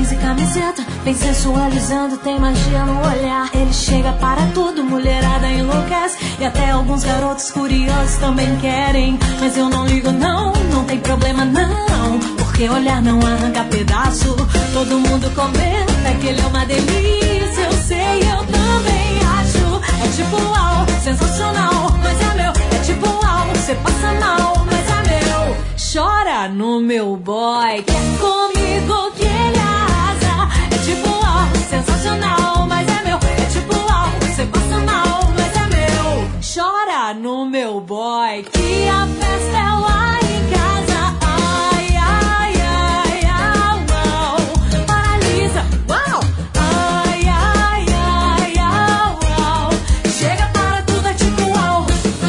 jeans e camiseta, vem sensualizando, tem magia no olhar. Ele chega para tudo, mulherada enlouquece, e até alguns garotos curiosos também querem. Mas eu não ligo não, não tem problema não, porque olhar não arranca pedaço. Todo mundo comenta que ele é uma delícia, eu sei, eu também acho. É tipo uau, sensacional, mas é meu. É tipo uau, você passa mal, mas é meu. Chora no meu boy, que é comigo que ele arrasa. É tipo uau, sensacional, mas é meu. É tipo uau, você passa mal, mas é meu. Chora no meu boy, que a festa é lá em casa. Ai, ai, ai, ai, uau. Paralisa, uau. Ai, ai, ai, ai, uau. Chega para tudo, é tipo uau.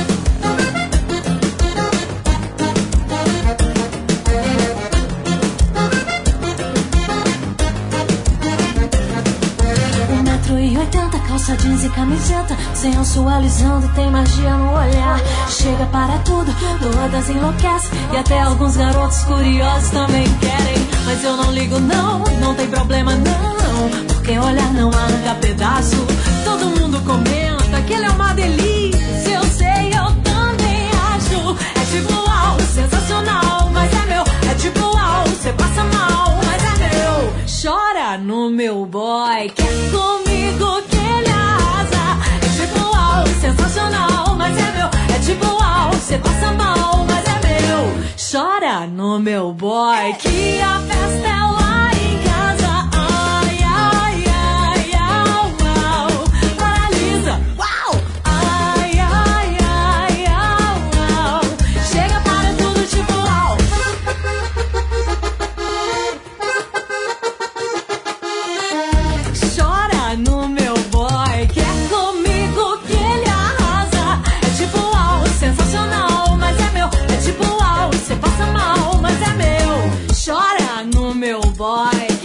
Calça jeans e camiseta, sensualizando, tem magia no olhar. Chega para tudo, todas enlouquecem, e até alguns garotos curiosos também querem. Mas eu não ligo não, não tem problema não, porque olhar não arranca pedaço. Todo mundo comenta que ele é uma delícia, eu sei, eu também acho. É tipo uau, sensacional, mas é meu. É tipo uau, você passa mal, mas é meu. Chora no meu boy, que é comigo que ele arrasa. É tipo uau, sensacional, mas é meu. É tipo uau, você passa mal, mas é meu. Chora no meu boy, que a festa é lá em casa. Ai, ai, ai, ai, uau. Paralisa, uau. Ai, ai, ai, ai, uau. Chega para tudo tipo uau. Chora no meu boy, que é comigo que ele arrasa. É tipo uau, sensacional, mas é meu. É tipo uau, você passa mal, mas é meu. Chora no meu boy.